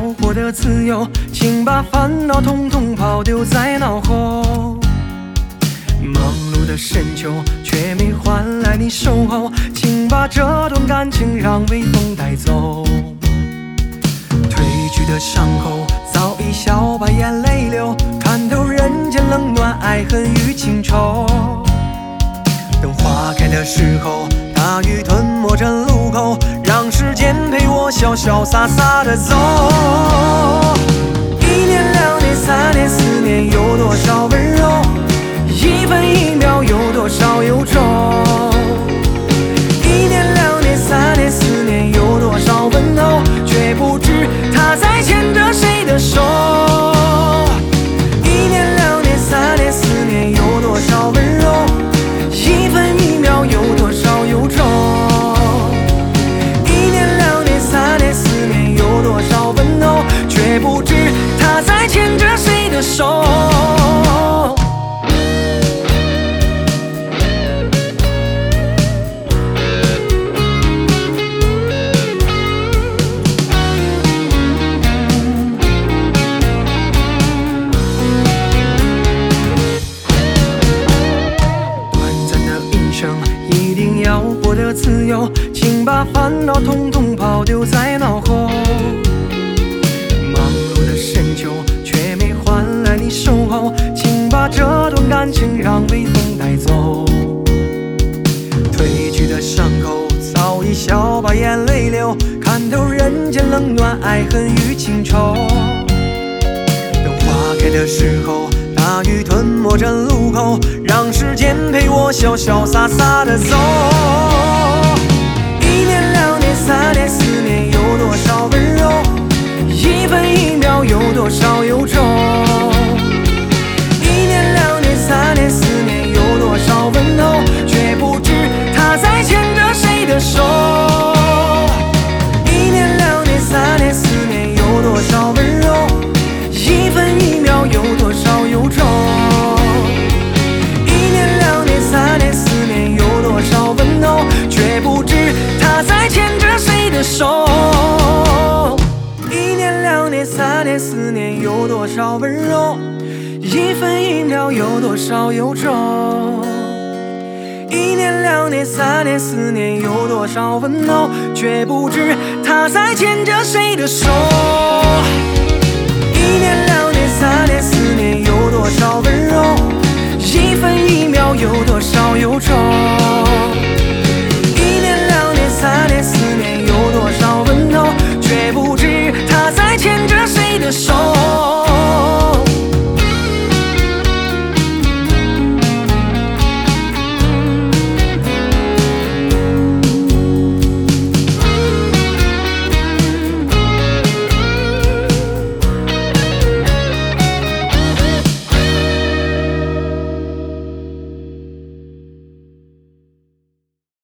获得自由，请把烦恼统统抛丢在脑后。忙碌的深秋，却没换来你守候，请把这段感情让微风带走。褪去的伤口早已笑把眼泪流，看透人间冷暖爱恨与情仇。等花开的时候，大雨吞没着路口，让时间陪我潇潇洒洒的走。1年2年3年4年，有多少温柔？1分1秒有多少忧愁？1年2年3年4年，有多少问候，却不知他在牵着谁的手。1年2年3年4年，有多少温柔？1分1秒有多少忧愁？1年2年3年4年，有多少问候，却不知他在牵着谁的手。一定要获得自由，请把烦恼统统抛丢在脑后。忙碌的深秋，却没换来你守候，请把这段感情让微风带走。褪去的伤口早已笑把眼泪流，看透人间冷暖爱恨与情仇。等花开的时候，大雨吞没着路口，让时间陪我潇潇洒洒的走。1年2年3年4年，有多少温柔？1分1秒有多少忧愁？1年2年3年4年，有多少问候，却不知他在牵着谁的手。1年2年3年4年，有多少温柔？1分1秒有多少忧愁？1年2年3年4年，有多少问候，却不知他在牵着谁的手。1年2年3年4年，有多少温柔？1分1秒有多少忧愁？1年2年3年4年，有多少问候，却不知他在牵着谁的手。1年2年3年4年，有多少温柔